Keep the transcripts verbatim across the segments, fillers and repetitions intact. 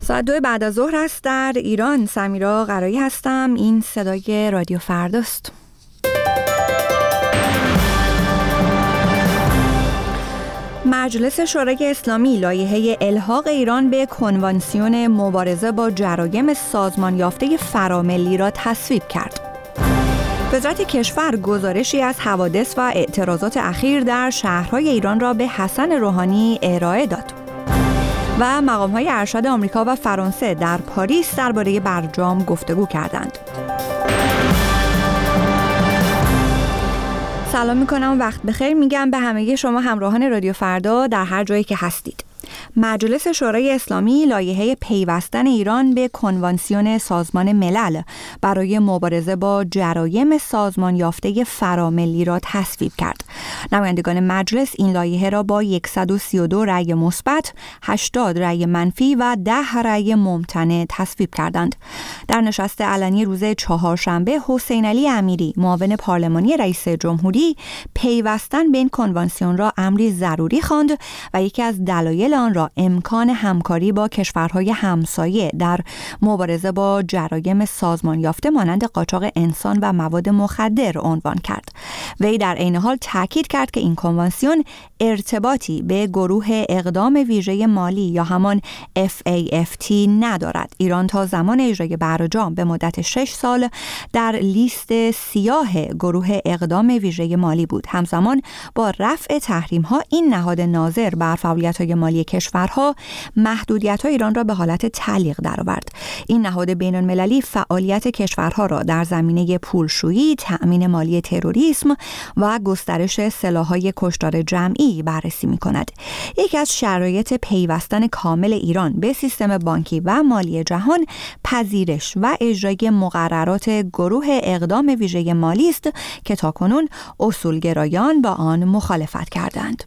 ساعت دو بعد از ظهر است در ایران. سمیرا قرایی هستم. این صدای رادیو فرداست. مجلس شورای اسلامی لایحه الحاق ایران به کنوانسیون مبارزه با جرایم سازمان یافته فراملی را تصویب کرد. وزارت کشور گزارشی از حوادث و اعتراضات اخیر در شهرهای ایران را به حسن روحانی ارائه داد. و مقام‌های ارشد آمریکا و فرانسه در پاریس درباره برجام گفتگو کردند. سلام میکنم و وقت بخیر میگم به همه شما همراهان رادیو فردا در هر جایی که هستید. مجلس شورای اسلامی لایحه پیوستن ایران به کنوانسیون سازمان ملل برای مبارزه با جرایم سازمان یافته فراملی را تصویب کرد. نمایندگان مجلس این لایحه را با صد و سی و دو رأی مثبت، هشتاد رأی منفی و ده رأی ممتنع تصویب کردند. در نشست علنی روز چهارشنبه حسین علی امیری معاون پارلمانی رئیس جمهوری پیوستن به این کنوانسیون را امری ضروری خواند و یکی از دلایل آن را امکان همکاری با کشورهای همسایه در مبارزه با جرایم سازمان یافته مانند قاچاق انسان و مواد مخدر عنوان کرد. وی در عین حال تاکید کرد که این کنوانسیون ارتباطی به گروه اقدام ویژه مالی یا همان اف ای اف تی ندارد. ایران تا زمان اجرای برجام به مدت شش سال در لیست سیاه گروه اقدام ویژه مالی بود. همزمان با رفع تحریم ها این نهاد ناظر بر فعالیت‌های مالی کشورها محدودیت‌های ایران را به حالت تعلیق درآورد. این نهاد بین‌المللی فعالیت کشورها را در زمینه پولشویی، تأمین مالی تروریسم و گسترش سلاح‌های کشتار جمعی بررسی می‌کند. یکی از شرایط پیوستن کامل ایران به سیستم بانکی و مالی جهان پذیرش و اجرای مقررات گروه اقدام ویژه مالی است که تاکنون اصولگرایان با آن مخالفت کردند.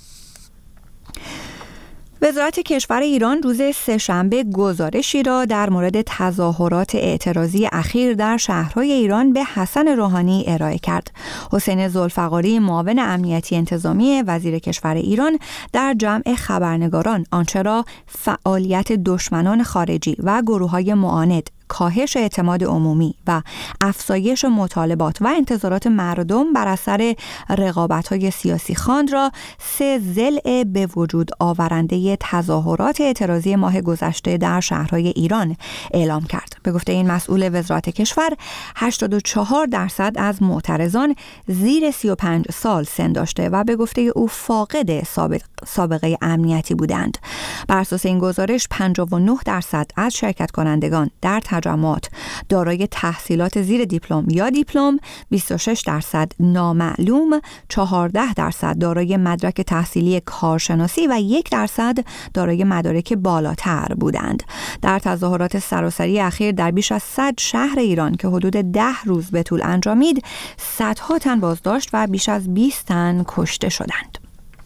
وزارت کشور ایران روز سه‌شنبه گزارشی را در مورد تظاهرات اعتراضی اخیر در شهرهای ایران به حسن روحانی ارائه کرد. حسین ذوالفقاری معاون امنیتی انتظامی وزیر کشور ایران در جمع خبرنگاران آنچه را فعالیت دشمنان خارجی و گروه‌های معاند، کاهش اعتماد عمومی و افزایش مطالبات و انتظارات مردم بر اثر رقابت‌های سیاسی خواند را سه ضلع به وجود آورنده تظاهرات اعتراضی ماه گذشته در شهرهای ایران اعلام کرد. به گفته این مسئول وزارت کشور، هشتاد و چهار درصد از معترضان زیر سی و پنج سال سن داشته و به گفته او فاقد سابق سابقه امنیتی بودند. بر اساس این گزارش پنجاه و نه درصد از شرکت کنندگان در تجمعات دارای تحصیلات زیر دیپلم یا دیپلم، بیست و شش درصد نامعلوم، چهارده درصد دارای مدرک تحصیلی کارشناسی و یک درصد دارای مدارک بالاتر بودند. در تظاهرات سراسری اخیر در بیش از صد شهر ایران که حدود ده روز به طول انجامید، صدها تن بازداشت و بیش از بیست تن کشته شدند.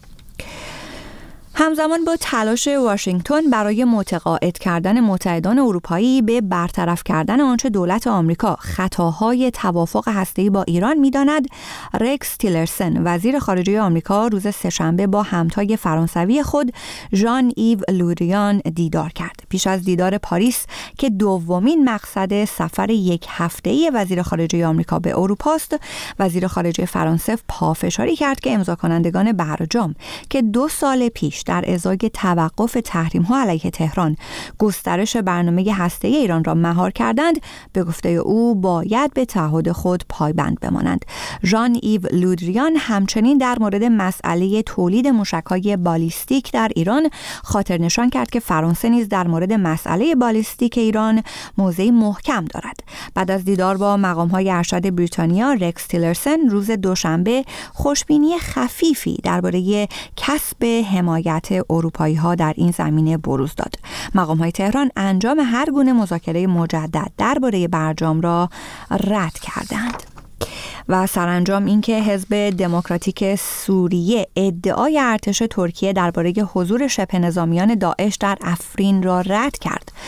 همزمان با تلاش واشنگتن برای متقاعد کردن متحدان اروپایی به برطرف کردن آنچه دولت آمریکا خطاهای توافق هسته‌ای با ایران می‌داند، رکس تیلرسن وزیر خارجه آمریکا روز سه‌شنبه با همتای فرانسوی خود ژان ایو لودریان دیدار کرد. پیش از دیدار پاریس که دومین مقصد سفر یک هفته‌ای وزیر خارجه آمریکا به اروپا است، وزیر خارجه فرانسه پافشاری کرد که امضا کنندگان برجام که دو سال پیش در ازای توقف تحریم‌ها علیه تهران گسترش برنامه هسته‌ای ایران را مهار کردند، به گفته او باید به تعهد خود پایبند بمانند. ژان ایو لودریان همچنین در مورد مسئله تولید موشک‌های بالیستیک در ایران خاطر نشان کرد که فرانسه نیز در مورد مسئله بالیستیک ایران موضعی محکم دارد. بعد از دیدار با مقام‌های ارشد بریتانیا، رکس تیلرسن روز دوشنبه خوشبینی خفیفی درباره کسب حمایت اروپایی ها در این زمینه بروز داد. مقام های تهران انجام هر گونه مذاکره مجدد درباره برجام را رد کردند. و سرانجام اینکه حزب دموکراتیک سوریه ادعای ارتش ترکیه درباره حضور شبه نظامیان داعش در افرین را رد کرد.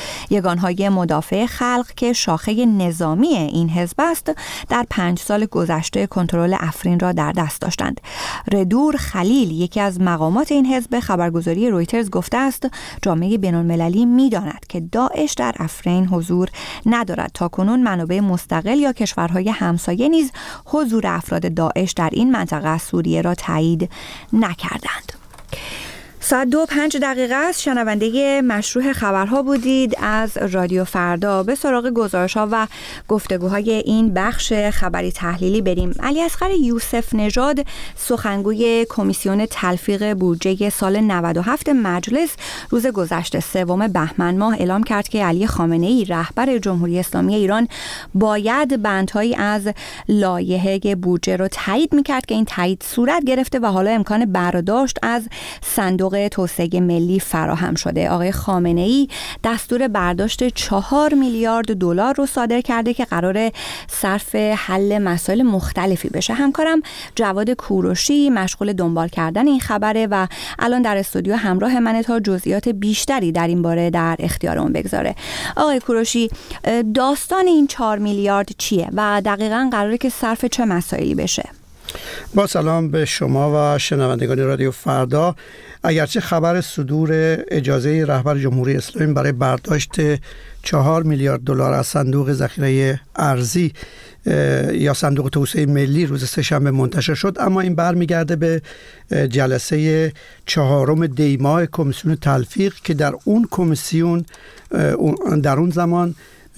یگانهای مدافع خلق که شاخه نظامی این حزب است در پنج سال گذشته کنترل افرین را در دست داشتند. ردور خلیل، یکی از مقامات این حزب، خبرگزاری رویترز گفته است جامعه بین‌المللی می‌داند که داعش در افرین حضور ندارد. تاکنون منابع مستقل یا کشورهای همسایه نیز حضور افراد داعش در این منطقه از سوریه را تایید نکردند. ساعت دو پنج دقیقه است. شنونده مشروع خبرها بودید از رادیو فردا. به سراغ گزارش‌ها و گفتگوهای این بخش خبری تحلیلی بریم. علیاصغر یوسف نژاد، سخنگوی کمیسیون تلفیق بودجه سال نود و هفت مجلس، روز گذشته سوم بهمن ماه اعلام کرد که علی خامنه‌ای رهبر جمهوری اسلامی ایران باید بندهایی از لایحه بودجه را تایید می‌کرد که این تایید صورت گرفته و حالا امکان برداشت از صندوق توسعه ملی فراهم شده. آقای خامنه‌ای دستور برداشت چهار میلیارد دلار رو صادر کرده که قراره صرف حل مسائل مختلفی بشه. همکارم جواد کوروشی مشغول دنبال کردن این خبره و الان در استودیو همراه منه تا جزئیات بیشتری در این باره در اختیارمون بگذاره. آقای کوروشی، داستان این چهار میلیارد چیه و دقیقاً قراره که صرف چه مسائلی بشه؟ با سلام به شما و شنوندگان رادیو فردا. اگرچه خبر صدور اجازه رهبر جمهوری اسلامی برای برداشت چهار میلیارد دلار از صندوق ذخیره ارزی یا صندوق توسعه ملی روز سه‌شنبه منتشر شد، اما این برمیگرده به جلسه چهارم دیماه کمیسیون تلفیق که در اون کمیسیون در اون زمان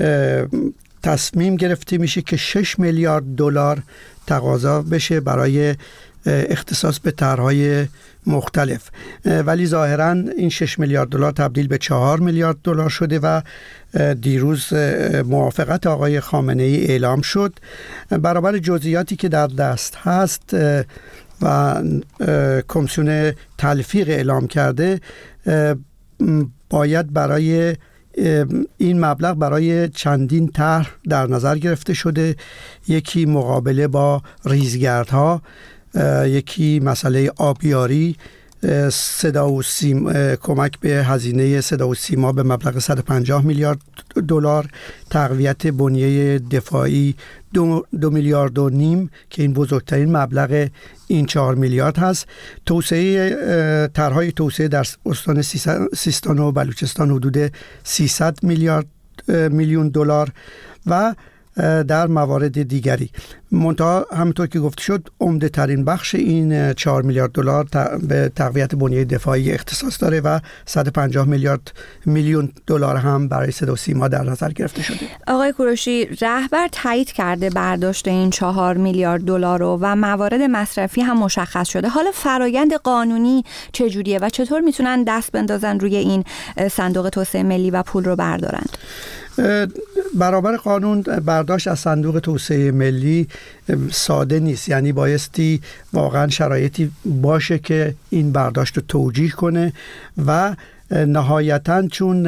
تصمیم گرفته میشه که شش میلیارد دلار تقاضا بشه برای اختصاص به طرح‌های مختلف، ولی ظاهراً این شش میلیارد دلار تبدیل به چهار میلیارد دلار شده و دیروز موافقت آقای خامنه‌ای اعلام شد. برابر جزئیاتی که در دست هست و کمیسیون تلفیق اعلام کرده، باید برای این مبلغ برای چندین طرح در نظر گرفته شده. یکی مقابله با ریزگردها، یکی مسئله آبیاری، صدا و سیما، کمک به هزینه صدا و سیما به مبلغ صد و پنجاه میلیارد دلار، تقویت بنیه دفاعی دو, دو میلیارد و نیم که این بزرگترین مبلغ این چهار میلیارد هست، توسعه طرح‌های توسعه در استان سیستان و بلوچستان حدود سیصد میلیارد میلیون دلار و در موارد دیگری. منتها همونطور که گفته شد عمده ترین بخش این چهار میلیارد دلار به تقویت بنیه دفاعی اختصاص داره و صد و پنجاه میلیارد میلیون دلار هم برای صدا و سیما در نظر گرفته شده. آقای کوروشی، رهبر تایید کرده برداشت این چهار میلیارد دلار رو و موارد مصرفی هم مشخص شده. حالا فرایند قانونی چجوریه و چطور میتونن دست بندازن روی این صندوق توسعه ملی و پول رو بردارن؟ برابر قانون برداشت از صندوق توسعه ملی ساده نیست، یعنی بایستی واقعا شرایطی باشه که این برداشت رو توجیه کنه و نهایتاً چون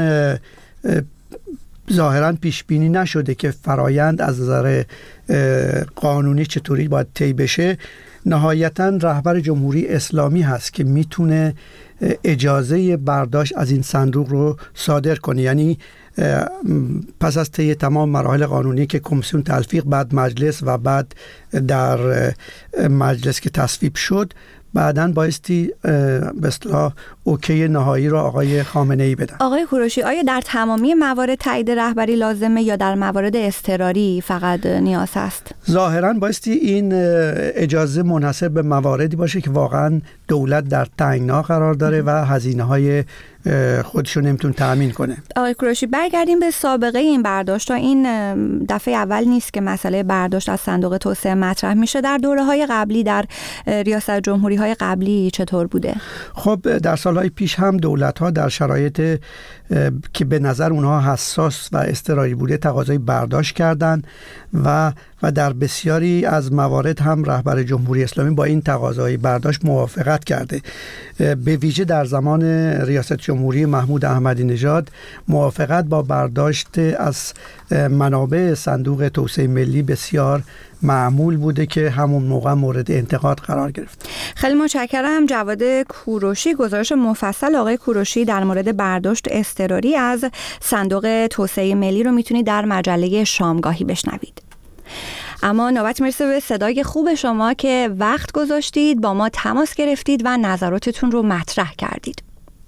ظاهراً پیش بینی نشده که فرایند از نظر قانونی چطوری باید طی بشه، نهایتاً رهبر جمهوری اسلامی هست که میتونه اجازه برداشت از این صندوق رو صادر کنه. یعنی پس از طی تمام مراحل قانونی که کمیسیون تلفیق، بعد مجلس و بعد در مجلس که تصویب شد، بعداً بایستی به اصطلاح اوکی نهایی رو آقای خامنه‌ای بدن. آقای کوروشی، آیا در تمامی موارد تایید رهبری لازمه یا در موارد اضطراری فقط نیاز است؟ ظاهراً بایستی این اجازه منحصر به مواردی باشه که واقعاً دولت در تنگنا قرار داره و هزینه‌های خودشو نمیتون تأمین کنه. آقای کوروشی، برگردیم به سابقه این برداشت. این دفعه اول نیست که مسئله برداشت از صندوق توسعه مطرح میشه. در دوره‌های قبلی، در ریاست جمهوری‌های قبلی چطور بوده؟ خب در سالهای پیش هم دولت‌ها در شرایط که به نظر اونها حساس و اضطراری بوده تقاضای برداشت کردن و و در بسیاری از موارد هم رهبر جمهوری اسلامی با این تقاضای برداشت موافقت کرده. به ویژه در زمان ریاست جمهوری جمهوری محمود احمدی نژاد موافقت با برداشت از منابع صندوق توسعه ملی بسیار معمول بوده که همون موقع مورد انتقاد قرار گرفت. خیلی متشکرم. جواد کوروشی، گزارش مفصل آقای کوروشی در مورد برداشت اضطراری از صندوق توسعه ملی رو میتونید در مجله شامگاهی بشنوید. اما نوبت میرسه به صدای خوب شما که وقت گذاشتید، با ما تماس گرفتید و نظراتتون رو مطرح کردید.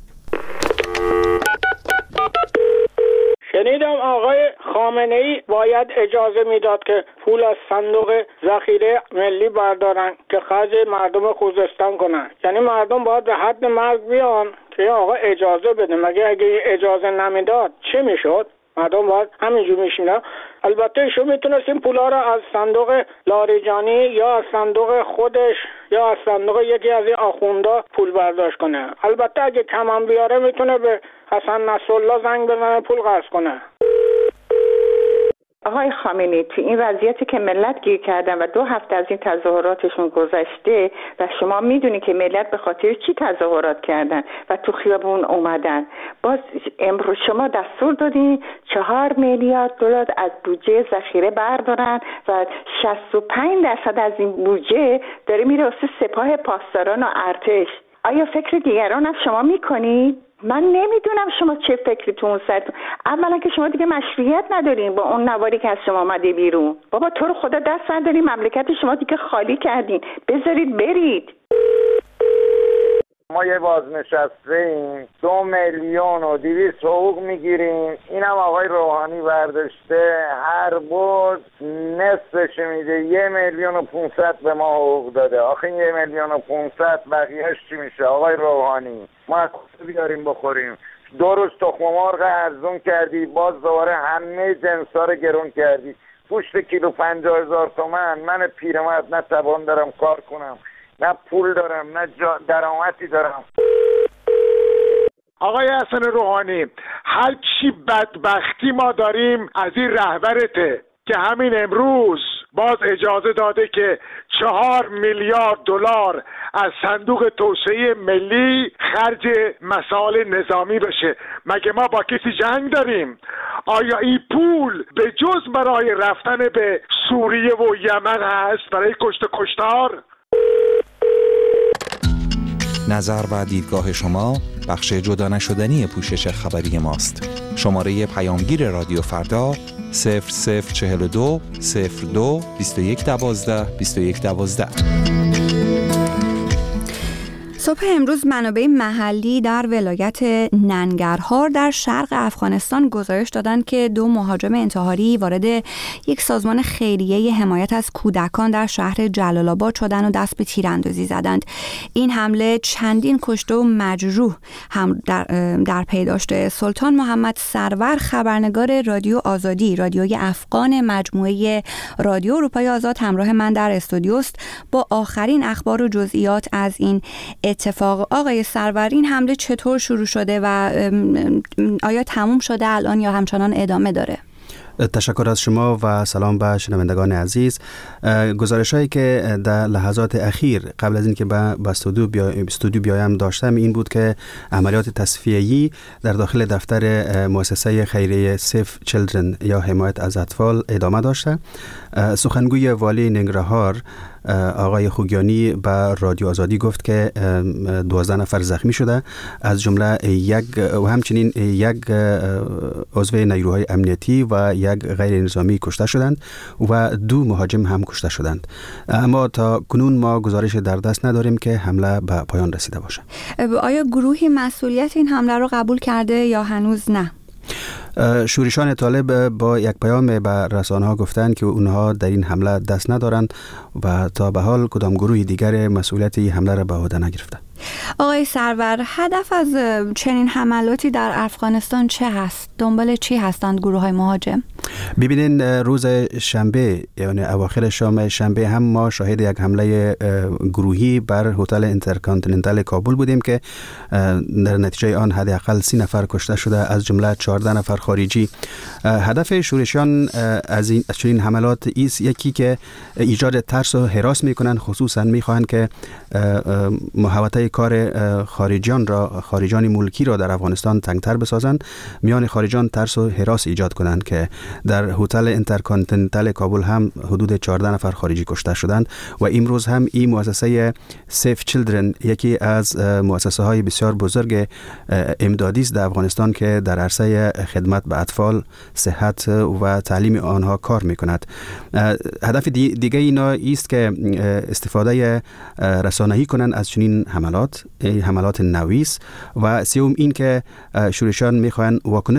شنیدم آقای خامنه‌ای باید اجازه میداد که پول از صندوق ذخیره ملی بردارن که خرج مردم خوزستان کنن. یعنی مردم باید به حد مرگ بیان که آقا اجازه بده. مگه اگه اجازه نمیداد چه میشد؟ مردم باید همینجور میشینن. البته ایشون میتونست این پولا رو از صندوق لاریجانی یا از صندوق خودش یا از صندوق یکی از این آخوندا پول برداشت کنه. البته اگه کم هم بیاره میتونه به حسن نصرالله زنگ بزنه پول قرض کنه. آقای خامنه‌ای تو این وضعیتی که ملت گیر کردن و دو هفته از این تظاهراتشون گذشته و شما میدونی که ملت به خاطر چی تظاهرات کردن و تو خیابون اومدن، باز امروز شما دستور دادین چهار میلیارد دلار از بودجه ذخیره بردارن و شصت و پنج درصد از این بودجه داره میره واسه سپاه پاسداران و ارتش. آیا فکر دیگران هم شما میکنید؟ من نمیدونم شما چه فکری تو اون سرتون. اولا که شما دیگه مشروعیت ندارین با اون نواری که از شما آمده بیرون. بابا تو رو خدا دست نداری، مملکت شما دیگه خالی کردین، بذارید برید. ما یه بازنشسته ایم، دو میلیون و دویست حقوق میگیریم، اینم آقای روحانی برداشته، هر بود نصفش میده، یه میلیون و پونصد به ما حقوق داده. آخه یه میلیون و پونصد بقیهش چی میشه آقای روحانی؟ ما از کجا بیاریم بخوریم؟ دو روز تخم مرغ ارزون کردی، باز دوباره همه جنسا رو گرون کردی. گوشت کیلو پنجاه هزار تومن. من پیرمرد نه توان دارم کار کنم، نه پول دارم، نه درآمدی دارم. آقای حسن روحانی، هر چی بدبختی ما داریم از این رهبرته که همین امروز باز اجازه داده که چهار میلیارد دلار از صندوق توسعه ملی خرج مسائل نظامی بشه. مگه ما با کسی جنگ داریم؟ آیا این پول به جز برای رفتن به سوریه و یمن هست برای کشت کشتار؟ نظر و دیدگاه شما بخش جدا نشدنی پوشش خبری ماست. شماره پیامگیر رادیو فردا صفر صفر چهل و دو صفر دو بیست و یک دوازده بیست و یک دوازده. صبح امروز منابع محلی در ولایت ننگرهار در شرق افغانستان گزارش دادند که دو مهاجم انتحاری وارد یک سازمان خیریه حمایت از کودکان در شهر جلال آباد شدند و دست به تیراندازی زدند. این حمله چندین کشته و مجروح هم در, در پی داشته. سلطان محمد سرور، خبرنگار رادیو آزادی، رادیوی افغان مجموعه رادیو اروپای آزاد، همراه من در استودیوست با آخرین اخبار و جزئیات از این اتفاق. آقای سرور، این حمله چطور شروع شده و آیا تموم شده الان یا همچنان ادامه داره؟ تشکر از شما و سلام به شنوندگان عزیز. گزارش هایی که در لحظات اخیر قبل از اینکه به استودیو بیا استودیو بیایم داشتم این بود که عملیات تصفیه‌ای در داخل دفتر مؤسسه خیریه سیف چیلدرن یا حمایت از اطفال ادامه داشته. سخنگوی والی ننگرهار آقای خوگیانی به رادیو آزادی گفت که دوازده نفر زخمی شده، از جمله یک و همچنین یک عضو نیروهای امنیتی و یک غیر نظامی کشته شدند و دو مهاجم هم کشته شدند. اما تا کنون ما گزارش در دست نداریم که حمله به پایان رسیده باشه. آیا گروهی مسئولیت این حمله رو قبول کرده یا هنوز نه؟ شورشان طالب با یک پیام به رسانه‌ها گفتند که اونها در این حمله دست ندارند و تا به حال کدام گروه دیگر مسئولیت این حمله را به عهده نگرفته. آقای سرور، هدف از چنین حملاتی در افغانستان چه هست؟ دنبال چی هستند گروه های مهاجم؟ ببینین روز شنبه یعنی اواخر شام شنبه هم ما شاهد یک حمله گروهی بر هتل اینترکانتیننتال کابل بودیم که در نتیجه آن حداقل سی نفر کشته شده، از جمله چهارده نفر خارجی. هدف شورشیان از این چنین حملات است یکی که ایجاد ترس و هراس میکنن، خصوصا میخواهند که محوطه راه کار خارجیان را خارجان ملکی را در افغانستان تنگتر بسازند، میان خارجان ترس و هراس ایجاد کنند که در هتل اینترکانتیننتال کابل هم حدود چهارده نفر خارجی کشته شدند و امروز هم این مؤسسه سیف چیلدرن یکی از مؤسسه های بسیار بزرگ امدادی است در افغانستان که در عرصه خدمت به اطفال، صحت و تعلیم آنها کار میکند. هدف دیگه اینا است که استفاده رسانه‌ای کنند از چنین حملات، حملات نویس، و سوم این که شورشیان میخواهند واکنش